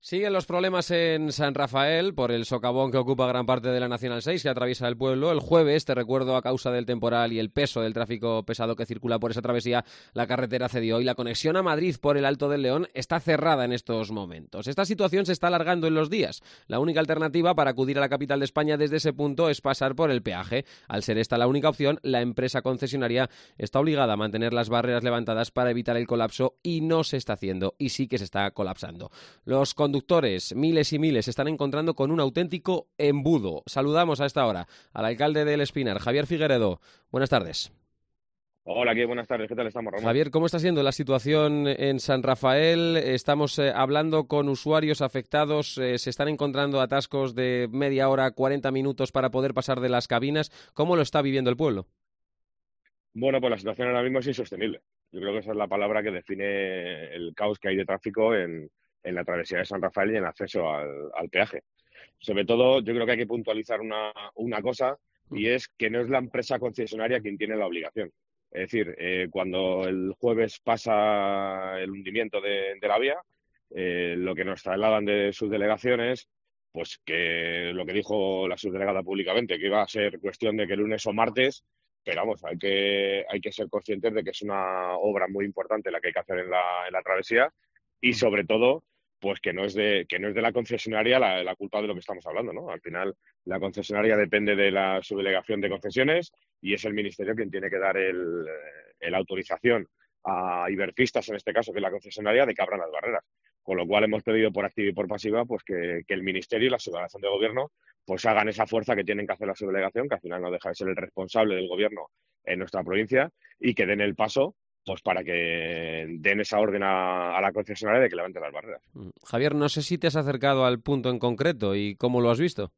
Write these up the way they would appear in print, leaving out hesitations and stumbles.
Siguen los problemas en San Rafael por el socavón que ocupa gran parte de la Nacional 6 que atraviesa el pueblo. El jueves, te recuerdo, a causa del temporal y el peso del tráfico pesado que circula por esa travesía, la carretera cedió y la conexión a Madrid por el Alto del León está cerrada en estos momentos. Esta situación se está alargando en los días. La única alternativa para acudir a la capital de España desde ese punto es pasar por el peaje. Al ser esta la única opción, la empresa concesionaria está obligada a mantener las barreras levantadas para evitar el colapso y no se está haciendo, y sí que se está colapsando. Los conductores, miles y miles, se están encontrando con un auténtico embudo. Saludamos a esta hora al alcalde del Espinar, Javier Figueredo. Buenas tardes. Hola, ¿qué? Buenas tardes. ¿Qué tal estamos, Ramón? Javier, ¿cómo está siendo la situación en San Rafael? Estamos hablando con usuarios afectados, se están encontrando atascos de media hora, 40 minutos para poder pasar de las cabinas. ¿Cómo lo está viviendo el pueblo? Bueno, pues la situación ahora mismo es insostenible. Yo creo que esa es la palabra que define el caos que hay de tráfico en la travesía de San Rafael y en el acceso al peaje. Sobre todo, yo creo que hay que puntualizar una cosa, y es que no es la empresa concesionaria quien tiene la obligación. Es decir, cuando el jueves pasa el hundimiento de la vía, lo que nos trasladan de sus delegaciones, pues que lo que dijo la subdelegada públicamente, que iba a ser cuestión de que lunes o martes, pero vamos, hay que ser conscientes de que es una obra muy importante la que hay que hacer en la travesía, y sobre todo pues que no es de la concesionaria la culpa de lo que estamos hablando, ¿no? Al final, la concesionaria depende de la subdelegación de concesiones y es el ministerio quien tiene que dar la autorización a Ibercistas, en este caso, que es la concesionaria, de que abran las barreras. Con lo cual hemos pedido por activa y por pasiva pues que el ministerio y la subdelegación de gobierno pues hagan esa fuerza que tienen que hacer la subdelegación, que al final no deja de ser el responsable del gobierno en nuestra provincia, y que den el paso pues para que den esa orden a la concesionaria de que levanten las barreras. Javier, no sé si te has acercado al punto en concreto y cómo lo has visto.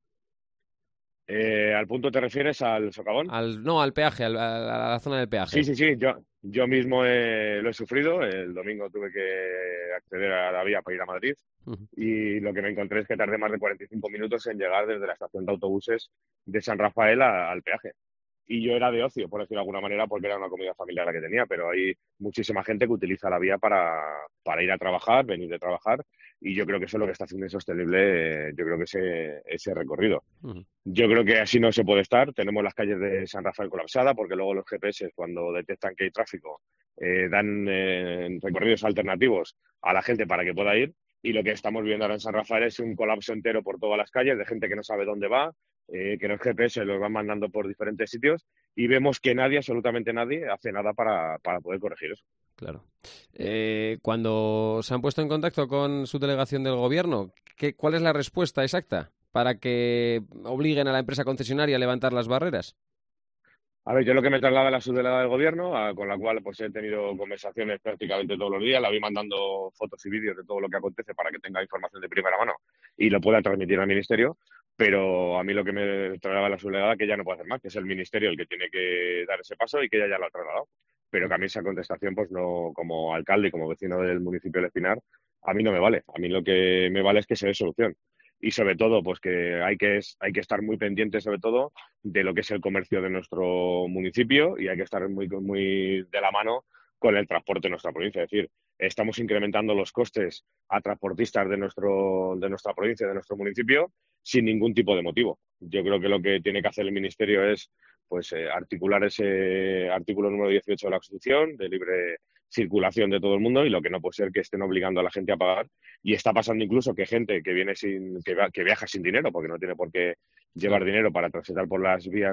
¿Al punto te refieres al socavón? No, al peaje, a la zona del Sí, peaje. sí, sí, yo mismo lo he sufrido. El domingo tuve que acceder a la vía para ir a Madrid Ujú. y lo que me encontré es que tardé más de 45 minutos en llegar desde la estación de autobuses de San Rafael al peaje. Y yo era de ocio, por decirlo de alguna manera, porque era una comida familiar la que tenía, pero hay muchísima gente que utiliza la vía para ir a trabajar, venir de trabajar, y yo creo que eso es lo que está haciendo insostenible, yo creo que ese recorrido. Ujú. Yo creo que así no se puede estar. Tenemos las calles de San Rafael colapsadas porque luego los GPS, cuando detectan que hay tráfico, dan recorridos alternativos a la gente para que pueda ir. Y lo que estamos viendo ahora en San Rafael es un colapso entero por todas las calles de gente que no sabe dónde va, que los GPS los van mandando por diferentes sitios, y vemos que nadie, absolutamente nadie, hace nada para poder corregir eso. Claro. Cuando se han puesto en contacto con su delegación del gobierno, ¿cuál es la respuesta exacta para que obliguen a la empresa concesionaria a levantar las barreras? A ver, yo lo que me traslada la subdelegada del gobierno, con la cual pues he tenido conversaciones prácticamente todos los días, la voy mandando fotos y vídeos de todo lo que acontece para que tenga información de primera mano y lo pueda transmitir al ministerio, pero a mí lo que me traslada la subdelegada que ya no puede hacer más, que es el ministerio el que tiene que dar ese paso y que ella ya lo ha trasladado. Pero que a mí esa contestación, pues no, como alcalde y como vecino del municipio de Espinar, a mí no me vale. A mí lo que me vale es que se dé solución. Y sobre todo, pues que hay que estar muy pendientes, sobre todo, de lo que es el comercio de nuestro municipio, y hay que estar muy, muy de la mano con el transporte de nuestra provincia. Es decir, estamos incrementando los costes a transportistas de nuestra provincia, de nuestro municipio, sin ningún tipo de motivo. Yo creo que lo que tiene que hacer el Ministerio es pues articular ese artículo número 18 de la Constitución, de libre circulación de todo el mundo, y lo que no puede ser que estén obligando a la gente a pagar. Y está pasando incluso que gente que viene que viaja sin dinero, porque no tiene por qué llevar Claro. dinero para transitar por las vías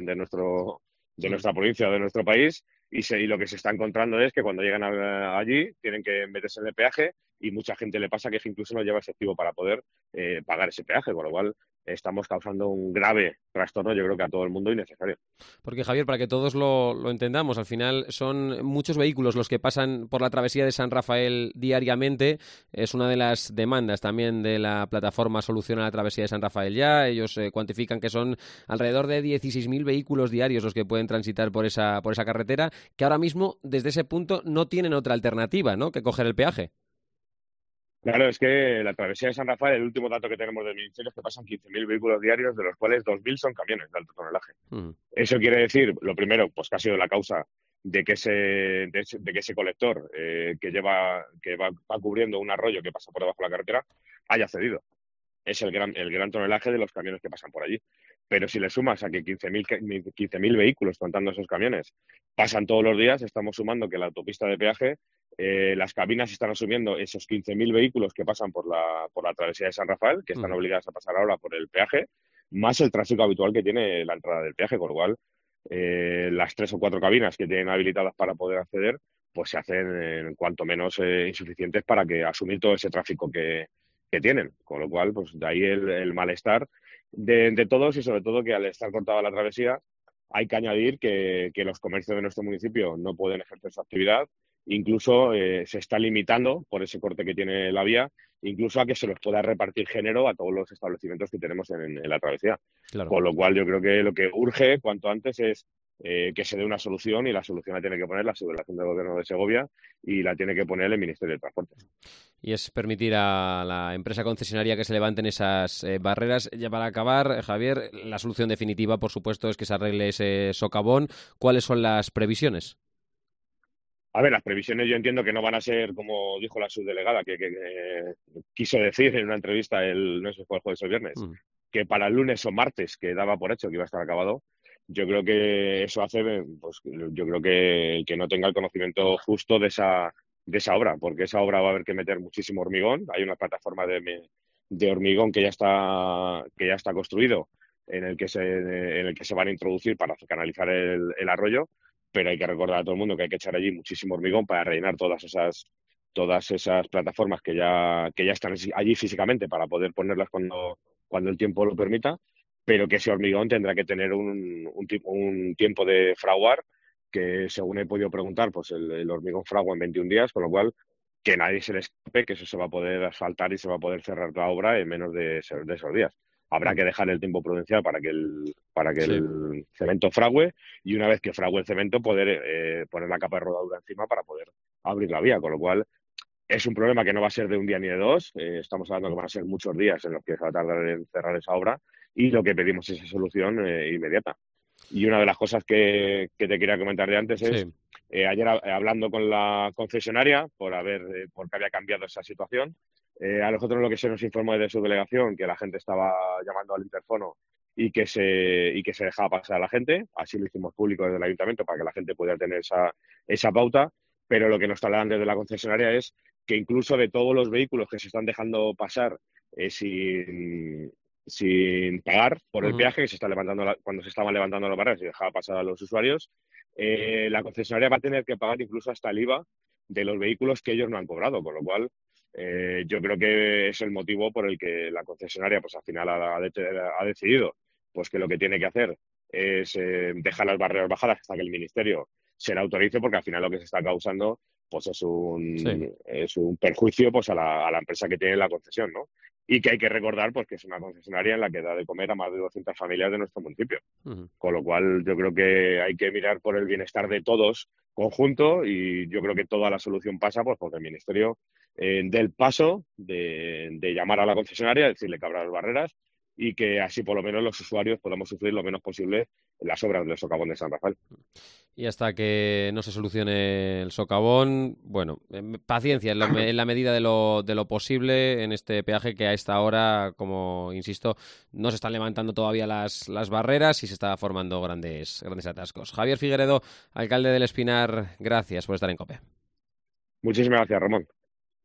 de Mm. nuestra provincia o de nuestro país, y lo que se está encontrando es que cuando llegan allí tienen que meterse en el peaje, y mucha gente le pasa que incluso no lleva efectivo para poder pagar ese peaje, con lo cual estamos causando un grave trastorno, yo creo que a todo el mundo, innecesario. Porque, Javier, para que todos lo entendamos, al final son muchos vehículos los que pasan por la travesía de San Rafael diariamente. Es una de las demandas también de la plataforma Soluciona la Travesía de San Rafael ya. Ellos cuantifican que son alrededor de 16.000 vehículos diarios los que pueden transitar por esa carretera, que ahora mismo, desde ese punto, no tienen otra alternativa, ¿no?, que coger el peaje. Claro, es que la travesía de San Rafael, el último dato que tenemos del Ministerio es que pasan 15.000 vehículos diarios, de los cuales 2.000 son camiones de alto tonelaje. Mm. Eso quiere decir, lo primero, pues que ha sido la causa de que ese colector va cubriendo un arroyo que pasa por debajo de la carretera haya cedido. Es el gran tonelaje de los camiones que pasan por allí. Pero si le sumas a que 15.000 vehículos, contando esos camiones, pasan todos los días, estamos sumando que la autopista de peaje, las cabinas están asumiendo esos 15.000 vehículos que pasan por la travesía de San Rafael, que están obligadas a pasar ahora por el peaje, más el tráfico habitual que tiene la entrada del peaje, con lo cual las 3 o 4 cabinas que tienen habilitadas para poder acceder, pues se hacen cuanto menos insuficientes para que asumir todo ese tráfico que tienen. Con lo cual, pues de ahí el malestar de todos, y sobre todo que al estar cortada la travesía hay que añadir que los comercios de nuestro municipio no pueden ejercer su actividad, incluso se está limitando por ese corte que tiene la vía, incluso a que se los pueda repartir género a todos los establecimientos que tenemos en la travesía. Claro. Con lo cual yo creo que lo que urge cuanto antes es que se dé una solución, y la solución la tiene que poner la subdelegación del Gobierno de Segovia y la tiene que poner el Ministerio de Transportes. Y es permitir a la empresa concesionaria que se levanten esas barreras. Ya para acabar, Javier, la solución definitiva, por supuesto, es que se arregle ese socavón. ¿Cuáles son las previsiones? A ver, las previsiones yo entiendo que no van a ser, como dijo la subdelegada, que quiso decir en una entrevista no sé si fue el jueves o el viernes, que para el lunes o martes, que daba por hecho que iba a estar acabado. Yo creo que eso hace, pues yo creo que el que no tenga el conocimiento justo de esa obra, porque esa obra va a haber que meter muchísimo hormigón. Hay una plataforma de hormigón que ya está construido, en el que se van a introducir para canalizar el arroyo, pero hay que recordar a todo el mundo que hay que echar allí muchísimo hormigón para rellenar todas esas plataformas que ya están allí físicamente, para poder ponerlas cuando el tiempo lo permita, pero que ese hormigón tendrá que tener un tiempo de fraguar que, según he podido preguntar, pues el hormigón fragua en 21 días, con lo cual que nadie se le escape que eso se va a poder asfaltar y se va a poder cerrar la obra en menos de esos días. Habrá que dejar el tiempo prudencial para que el cemento frague, y una vez que frague el cemento poder poner la capa de rodadura encima para poder abrir la vía, con lo cual es un problema que no va a ser de un día ni de dos. Estamos hablando que van a ser muchos días en los que se va a tardar en cerrar esa obra, y lo que pedimos es esa solución inmediata. Y una de las cosas que te quería comentar de antes es, ayer hablando con la concesionaria por qué había cambiado esa situación, a nosotros lo que se nos informó de su delegación, que la gente estaba llamando al interfono y que se dejaba pasar a la gente. Así lo hicimos público desde el ayuntamiento para que la gente pudiera tener esa pauta, pero lo que nos trasladan desde la concesionaria es que incluso de todos los vehículos que se están dejando pasar sin pagar por el peaje, que se está levantando cuando se estaban levantando las barreras y dejaba pasar a los usuarios, la concesionaria va a tener que pagar incluso hasta el IVA de los vehículos que ellos no han cobrado, con lo cual yo creo que es el motivo por el que la concesionaria, pues al final ha decidido pues que lo que tiene que hacer es dejar las barreras bajadas hasta que el Ministerio se la autorice, porque al final lo que se está causando pues es un perjuicio pues a la empresa que tiene la concesión, ¿no? Y que hay que recordar pues que es una concesionaria en la que da de comer a más de 200 familias de nuestro municipio. Con lo cual yo creo que hay que mirar por el bienestar de todos conjunto, y yo creo que toda la solución pasa pues porque el Ministerio dé el paso de llamar a la concesionaria, decirle que abra las barreras, y que así por lo menos los usuarios podamos sufrir lo menos posible las obras del socavón de San Rafael. Y hasta que no se solucione el socavón, bueno, paciencia en la medida de lo posible en este peaje, que a esta hora, como insisto, no se están levantando todavía las barreras y se está formando grandes atascos. Javier Figueredo, alcalde del Espinar, gracias por estar en COPE. Muchísimas gracias, Ramón.